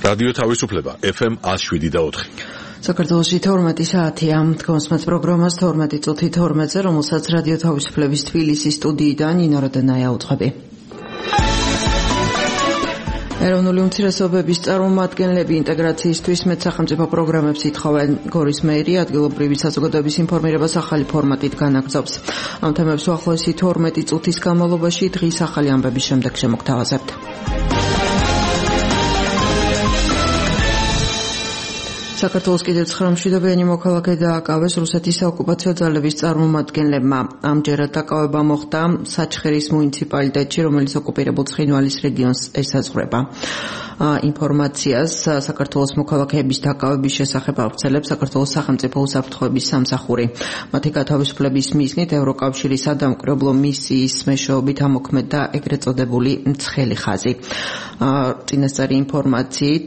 რადიო თავისუფლება FM 107.4. საქართველოში 12 საათია. თქვენს პროგრამას 12 წუთი 12-ზე, რომელსაც რადიო თავისუფლების თბილისის სტუდიიდან ნინო როდენაია უძღვები. ეროვნული უმცირესობების წარმომადგენლები ინტეგრაციისთვის მეტსახელმწიფო პროგრამებს ითხოვენ. გორის მერი ადგილობრივი საზოგადოების ინფორმირებას ახალი ფორმატით განაგრძობს. ამ თემებს უახლოესი 12 წუთის განმავლობაში დღის ახალი ამბების შემდეგ შემოგთავაზებთ. საქართველოს კიდევ 9 მშვიდობიანი მოქალაქე დააკავეს რუსეთის საოკუპაციო ძალების წარმომადგენლებმა. ამჯერად დაკავება მოხდა საჩხერის მუნიციპალიტეტში, რომელიც ოკუპირებულ ცხინვალის რეგიონს ესაზღვრება. ინფორმაციას საქართველოს მოქალაქეების დაკავების შესახებ ავრცელებს საქართველოს სახელმწიფო უსაფრთხოების სამსახური. მათი გათავისუფლების მიზნით ევროკავშირის სადამკვირვებლო მისიის მეშვეობით ამოქმედდა ეგრეთ წოდებული ცხელი ხაზი. წინასწარი ინფორმაციით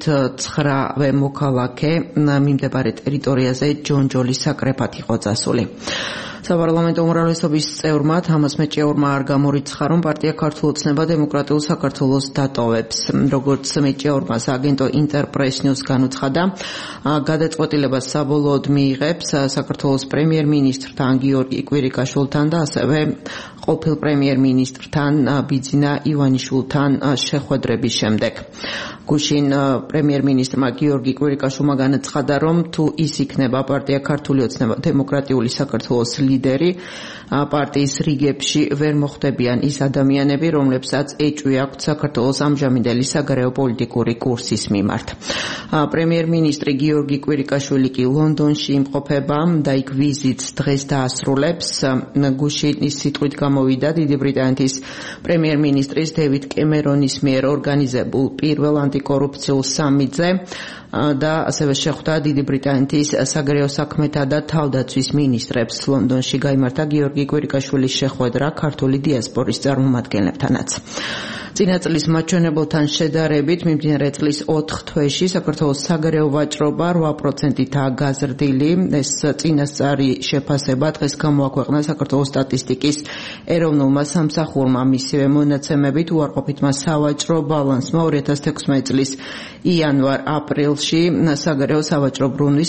9 მოქალაქე მიმდებარე ტერიტორიაზე ჯონჯოლის საკრეფად იყო წასული. საპარლამენტო უმრავლესობის წევრმა თამას მეჭიაურმა არ გამორიცხა, რომ პარტია ქართულ ოცნება დემოკრატიულ საქართველოს დატოვებს. როგორც მეჭიაურმა სააგენტო ინტერპრეს ნიუს განუცხადა, გადაწყვეტილებას საბოლოოდ მიიღებს საქართველოს პრემიერ-მინისტრთან გიორგი კვირიკაშვილთან და ასევე ყოფილ პრემიერ-მინისტრთან ბიძინა ივანიშვილთან შეხვედრების შემდეგ. გუშინ პრემიერ-მინისტრმა გიორგი კვირიკაშვილმა განაცხადა, რომ თუ ის იქნება პარტია ქართული ოცნება დემოკრატიული საქართველოს ლიდერი, პარტიის რიგებში ვერ მოხვდებიან ის ადამიანები, რომლებსაც ეჭვი აქვთ საქართველოს ამჟამინდელი საგარეო პოლიტიკური კურსის მიმართ. პრემიერ-მინისტრი გიორგი კვირიკაშვილი კი ლონდონში იმყოფება და იქ ვიზიტს დღეს დაასრულებს. გუშინ ის სიტყვით გამოვიდა დიდი ბრიტანეთის პრემიერ-მინისტრის დევიდ კემერონის მიერ ორგანიზებულ პირველ ანტიკორუფციულ სამიტზე და ასევე შეხვდა დიდი ბრიტანეთის საგარეო საქმეთა და თავდაცვის მინისტრებს. ლონდონში გაიმართა გიორგი კვირიკაშვილის შეხვედრა ქართული დიასპორის წარმომადგენლებთანაც. წინა წლის მაჩვენებელთან შედარებით მიმდინარე წლის 4 თვეში საქართველოს საგარეო ვაჭრობა 8%-აა გაზრდილი. ეს წინასწარი შეფასება დღეს გამოაქვეყნა საქართველოს სტატისტიკის ეროვნულმა სამსახურმა. მისივე მონაცემებით უარყოფითმა სავაჭრო ბალანსმა 2016 წლის იანვარ-აპრილში საგარეო სავაჭრო ბრუნვის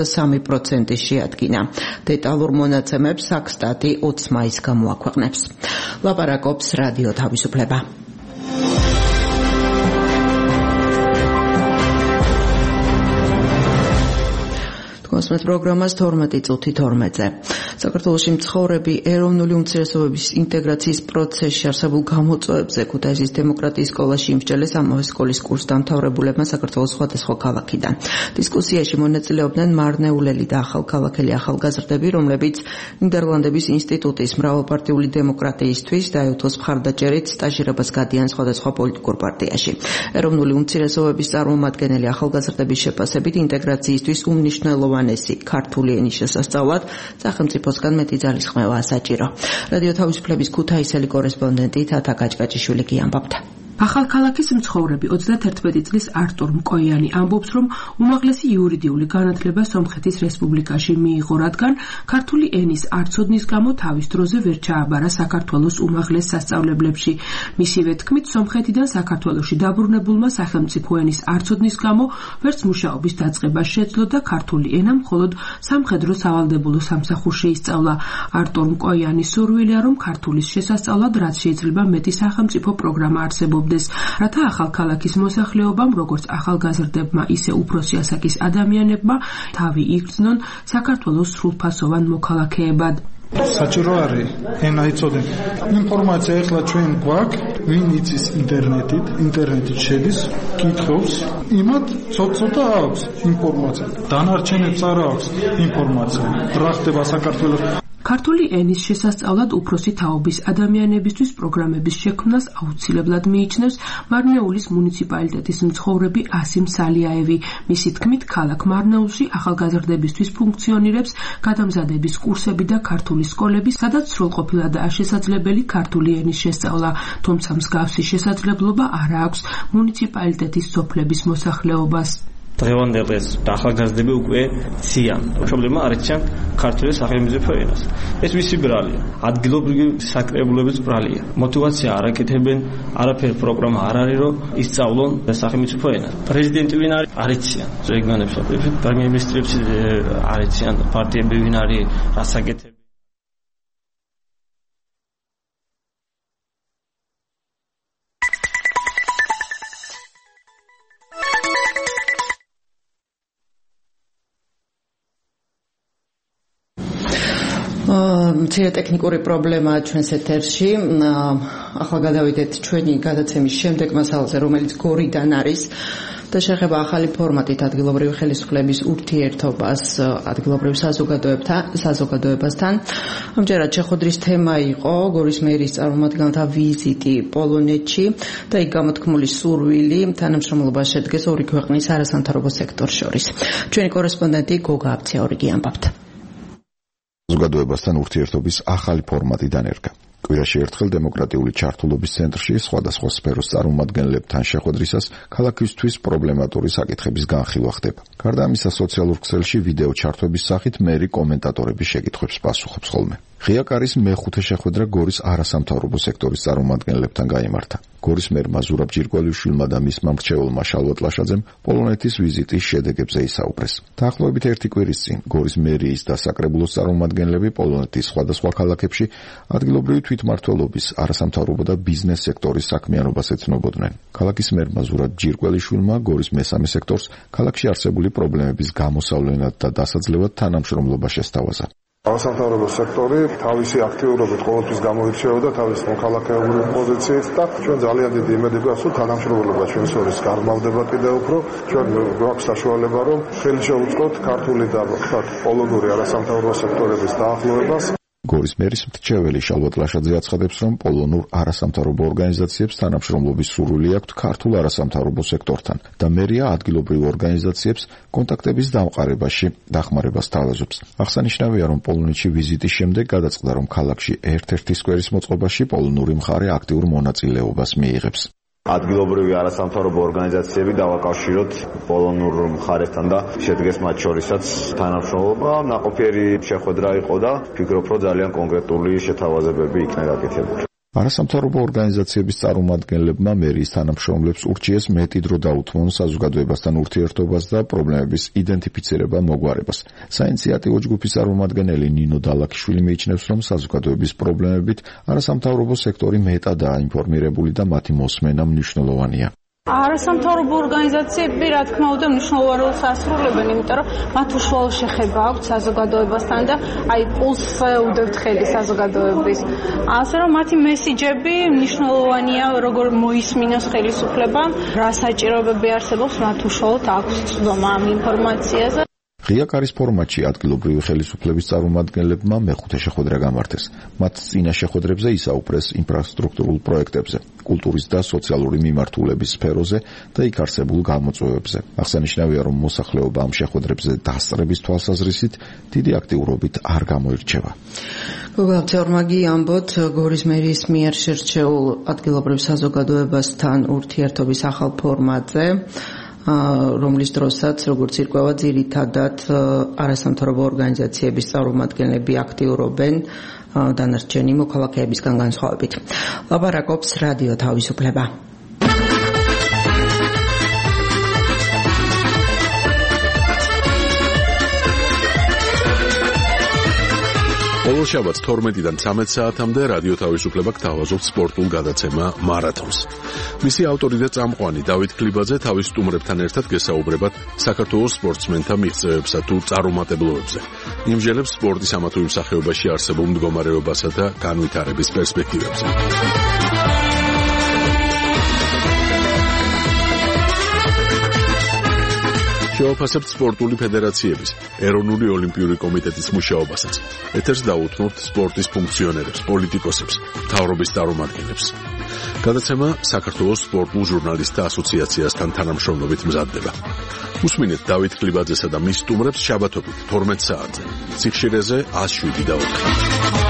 63% შეადგინა. დეტალურ მონაცემებს საქსტატი 20 მაისს გამოაქვეყნებს. ლაპარაკობს რადიო თავისუფლება. მოსმენთ პროგრამას 12 წუთი 12-ზე. საქართველოში მცხოვრები ეროვნული უმცირესობების ინტეგრაციის პროცესში არსებულ გამოწვევებზე ქუთაისის დემოკრატიის სკოლაში იმსჯელეს ამავე სკოლის კურსდამთავრებულებმა საქართველოს სხვადასხვა ქალაქიდან. დისკუსიაში მონაწილეობდნენ მარნეულელი და ახალქალაქელი ახალგაზრდები, რომლებიც ნიდერლანდების ინსტიტუტის მრავალპარტიული დემოკრატიისთვის და ეუთოს მხარდაჭერით სტაჟირებას გადიან სხვადასხვა პოლიტიკურ პარტიაში. ეროვნული უმცირესობების წარმომადგენელი ახალგაზრდების შეფასებით ინტეგრაციისთვის უმნიშვნელოვანესი ქართული ენის შესასწავლად სახელმწიფოსგან მეტი ძალისხმევაა საჭირო. რადიო თავისუფლების ქუთაისელი კორესპონდენტი თათა გაჭკაჭიშვილი გიამბობდა. ახალქალაქის მცხოვრები 31 წლის არტურ მკოიანი ამბობს, რომ უმაღლესი იურიდიული განათლება სომხეთის რესპუბლიკაში მიიღო, რადგან ქართული ენის არცოდნის გამო თავის დროზე ვერ ჩააბარა საქართველოს უმაღლეს სასწავლებლებში. მისივე თქმით, სომხეთიდან საქართველოში დაბრუნებულმა სახელმწიფო ენის არცოდნის გამო ვერც მუშაობის დაწყება შეძლო და ქართული ენა მხოლოდ სამხედრო სავალდებულო სამსახურში ისწავლა. არტურ მკოიანის სურვილია, რომ ქართულის შესასწავლად რაც შეიძლება მეტი სახელმწიფო პროგრამა არსებობს, რათა ახალქალაქის მოსახლეობამ, როგორც ახალგაზრდებმა, ისე უფროსი ასაკის ადამიანებმა თავი იგრძნონ საქართველოს სრულფასოვან მოქალაქეებად. საჭირო არის ენა იცოდენ. ინფორმაცია ახლა ჩვენ გვაქვს, ვინ იცის ინტერნეტით შედის, კითხავს, იმათ ცოტა აქვს ინფორმაცია. დანარჩენებს არ აქვს ინფორმაცია. რა ხდება საქართველოს ქართული ენის შესასწავლად უფროსი თაობის ადამიანებისთვის პროგრამების შექმნას აუცილებლად მიიჩნევს მარნეულის მუნიციპალიტეტის მცხოვრები ასიმ სალიაევი. მისი თქმით, ქალაქ მარნეულში ახალგაზრდებისთვის ფუნქციონირებს გადამზადების კურსები და ქართული სკოლები, სადაც სრულყოფილადაა შესაძლებელი ქართული ენის შესწავლა, თუმცა მსგავსი შესაძლებლობა არ აქვს მუნიციპალიტეტის სოფლების მოსახლეობას. დღევანდელს ახალგაზრდები უკვე ციან. პრობლემა არ იციან ქართული სახელმწიფო ენას. ეს მისი ბრალია. ადგილობრივი საკრებულების ბრალია. мотивация არ აკეთებენ, არაფერ პროგრამა არ არის, რომ ისწავლონ სახელმწიფო ენა. პრეზიდენტი ვინ არის? არ იციან. რეგიონებს პრემიერ-მინისტრებს არ იციან, პარტიები ვინ არის, რას აკეთებენ. მცირე ტექნიკური პრობლემაა ჩვენს ეთერში. ახლა გადავიდეთ ჩვენი გადაცემის შემდეგ მასალაზე, რომელიც გორიდან არის და შეეხება ახალი ფორმატით ადგილობრივი ხელისუფლების ურთიერთობას ადგილობრივ საზოგადოებასთან. ამჯერად შეხვედრის თემა იყო გორის მერის წარმომადგენელთა ვიზიტი პოლონეთში და იქ გამოთქმული სურვილი თანამშრომლობას შედგეს ორი ქვეყნის არასამთავრობო სექტორს შორის. ჩვენი კორესპონდენტი გოგა აბციაურიგი ამბავთ. საზოგადოებასთან ურთიერთობის ახალი ფორმატი დანერგა. კვირაში ერთხელ დემოკრატიული ჩართულობის ცენტრში სხვადასხვა სფეროს წარმომადგენლებთან შეხვედრისას ქალაქისთვის პრობლემატური საკითხების განხილვა ხდება. გარდა ამისა, სოციალურ ქსელში ვიდეო ჩართვების სახით მერი კომენტატორების შეკითხვებს პასუხობს ხოლმე. ღია კარის მეხუთე შეხვედრა გორის არასამთავრობო სექტორის წარმომადგენლებთან გაიმართა. გორის მერმა ზურაბ ჯირკვალიშვილმა და მისმა მრჩეველმა შალვა ტლაშაძემ პოლონეთის ვიზიტის შედეგებზე ისაუბრეს. დაახლოებით ერთი კვირის წინ გორის მერიის და საკრებულოს წარმომადგენლები პოლონეთის სხვადასხვა ქალაქებში ადგილობრივი თვითმმართველობის, არასამთავრობო და ბიზნეს სექტორის საქმიანობას ეცნობოდნენ. ქალაქის მერმა ზურაბ ჯირკვალიშვილმა გორის მესამე სექტორს ქალაქში არსებული პრობლემების გამოსავლენად და დასაძლევად თანამშრომლობა შესთავაზა. არასამთავრობო სექტორი თავისი აქტიურობით ყოველთვის გამოირჩეოდა თავის მოქალაქეობრივ პოზიციით და ჩვენ ძალიან დიდი იმედი გვაქვს, რომ თანამშრომლობა ჩვენს შორის გარმავდება კიდევ უფრო. ჩვენ გვაქვს საშუალება, რომ ხელი შეუწყოთ ქართული და პოლონური არასამთავრობო სექტორების დაახლოებას. გორის მერის მრჩეველი შალვა ტლაშაძე აცხადებს, რომ პოლონურ არასამთავრობო ორგანიზაციებს თანამშრომლობის სურვილი აქვთ ქართულ არასამთავრობო სექტორთან და მერია ადგილობრივ ორგანიზაციებს კონტაქტების დამყარებაში დახმარებას თავაზობს. აღსანიშნავია, რომ პოლონეთში ვიზიტის შემდეგ გადაწყდა, რომ ქალაქში ერთ-ერთი სკვერის მოწყობაში პოლონური მხარე აქტიურ მონაწილეობას მიიღებს. ადგილობრივი არასამთავრობო ორგანიზაციები დავაკავშიროთ პოლონურ მხარესთან და შედგეს მათ შორისაც თანამშრომლობა. ნაყოფიერი შეხვედრა იყო და ვფიქრობ, რომ ძალიან კონკრეტული შეთავაზებები იქნა გაკეთებული. არასამთავრობო ორგანიზაციების წარმომადგენლებმა მერიის თანამშრომლებს ურჩიეს მეტი დრო დაუთმონ საზოგადოებასთან ურთიერთობას და პრობლემების იდენტიფიცირება მოგვარებას. საინიციატივო ჯგუფის წარმომადგენელი ნინო დალაქიშვილი მიიჩნევს, რომ საზოგადოების პრობლემებით არასამთავრობო სექტორი მეტადაა ინფორმირებული და მათი მოსმენა მნიშვნელოვანია. არასამთავრობო ორგანიზაციები, რა თქმა უნდა, მნიშვნელოვან როლს ასრულებენ, იმიტომ რომ მათ უშუალო შეხება აქვთ საზოგადოებასთან და პულსს უდევთ ხელი საზოგადოების. ასე რომ მათი მესიჯები მნიშვნელოვანია, როგორ მოისმინოს ხელისუფლებამ, რა საჭიროებები არსებობს, მათ უშუალოდ აქვს ცდომა ამ ინფორმაციაზე. ღია კარის ფორმატში ადგილობრივი ხელისუფლების წარმომადგენლებმა მეხუთე შეხვედრა გამართეს. მათ წინა შეხვედრებზე ისაუბრეს ინფრასტრუქტურულ პროექტებზე, კულტურის და სოციალური მიმართულების სფეროზე და იქ არსებულ გამოწვევებზე. აღსანიშნავია, რომ მოსახლეობა ამ შეხვედრებზე დასწრების თვალსაზრისით დიდი აქტიურობით არ გამოირჩევა. გოგავცეორმაგი ამბობთ გორის მერის მიერ შერჩეულ ადგილობრივ საზოგადოებასთან ურთიერთობის ახალ ფორმატზე, რომლის დროსაც, როგორც ირკვევა, ძირითადად არასამთავრობო ორგანიზაციების წარმომადგენლები აქტიურობენ დანარჩენი მოქალაქეებისგან განსხვავებით. ლაპარაკობს რადიო თავისუფლება. ყოველ შაბათს 12-დან 13 საათამდე რადიო თავისუფლება გთავაზობს სპორტულ გადაცემა მარათონს. მისი ავტორი და წამყვანი დავით ქლიბაძე თავის სტუმრებთან ერთად გესაუბრებათ საქართველოს სპორტსმენთა მიღწევებსა თუ წარუმატებლობებზე. იმჟელებს სპორტის ამა თუ იმ სახეობაში არსებულ მდგომარეობასა და განვითარების პერსპექტივებზე. შევაფასებთ სპორტული ფედერაციების, ეროვნული ოლიმპიური კომიტეტის მუშაობასაც. ეთერს დაუთმობთ სპორტის ფუნქციონერებს, პოლიტიკოსებს, მთავრობის წარმომადგენლებს. გადაცემა საქართველოს სპორტულ ჟურნალისტთა ასოციაციასთან თანამშრომლობით მზადდება. უსმინეთ დავით ქლიბაძესა და მის სტუმრებს შაბათობით 12 საათზე. ციხშირეზე 107.4.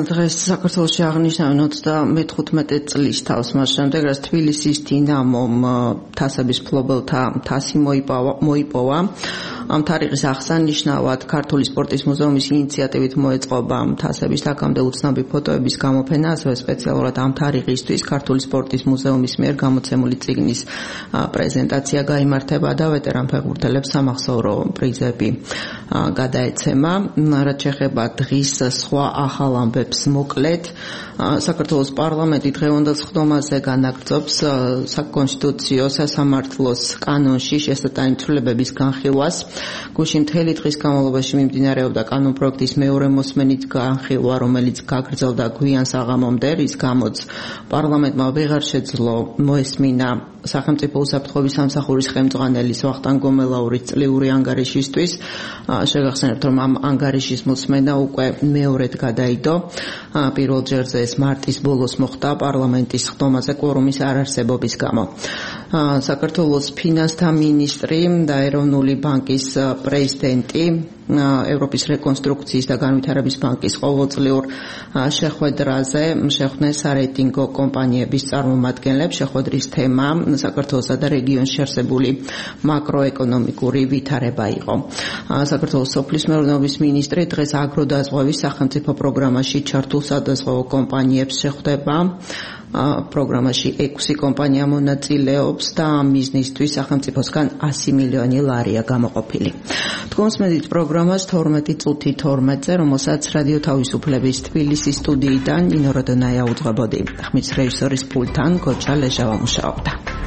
დღეს საქართველოში აღნიშნავენ 35 წლის თავს მას შემდეგ, რაც თბილისის დინამომ თასების მფლობელთა თასი მოიპოვა. ამ თარიღის აღსანიშნავად ქართული სპორტის მუზეუმის ინიციატივით მოეწყობა თასების აქამდე უცნობი ფოტოების გამოფენა, ასევე სპეციალურად ამ თარიღისთვის ქართული სპორტის მუზეუმის მიერ გამოცემული წიგნის პრეზენტაცია გაიმართება და ვეტერან ფეხბურთელებს სამახსოვრო პრიზები გადაეცემა. რაც შეეხება დღის სხვა ახალ ამბებს მოკლედ, საქართველოს პარლამენტი დღევანდელ სხდომაზე განაგრძობს საკონსტიტუციო სასამართლოს კანონში შესატანი ცვლილებების განხილვას. გუშინ მთელი დღის განმავლობაში მიმდინარეობდა კანონპროექტის მეორე მოსმენით განხილვა, რომელიც გაგრძელდა გვიან საღამომდე, რის გამოც პარლამენტმა ვეღარ შეძლო მოესმინა სახელმწიფო უსაფრთხოების სამსახურის ხელმძღვანელის ვახტანგ გომელაურის წლიური ანგარიშისთვის. შეგახსენებთ, რომ ამ ანგარიშის მოსმენა უკვე მეორედ გადაიდო. პირველ ჯერზე ეს მარტის ბოლოს მოხდა პარლამენტის სხდომაზე კვორუმის არარსებობის გამო. საქართველოს ფინანსთა მინისტრი და ეროვნული ბანკის პრეზიდენტი ევროპის რეკონსტრუქციის და განვითარების ბანკის ყოველწლიურ შეხვედრაზე შეხვდნენ სარეიტინგო კომპანიების წარმომადგენლებს. შეხვედრის თემა საქართველოსა და რეგიონში არსებული მაკროეკონომიკური ვითარება იყო. საქართველოს სოფლის მეურნეობის მინისტრი დღეს აგროდაზღვევის სახელმწიფო პროგრამაში ჩართულ სადაზღვევო კომპანიებს შეხვდება. პროგრამაში 6 კომპანია მონაწილეობს და ამ მიზნისთვის სახელმწიფოსგან 100 მილიონი ლარია გამოყოფილი. თქოს მედით პროგრამას 12:12-ზე, რომელსაც რადიო თავისუფლების თბილისის სტუდიიდან ნინო როდონაია უძღვებოდი. ხმის რეჟისორის პულტთან გოჩა ლეჟავა მუშაობდა.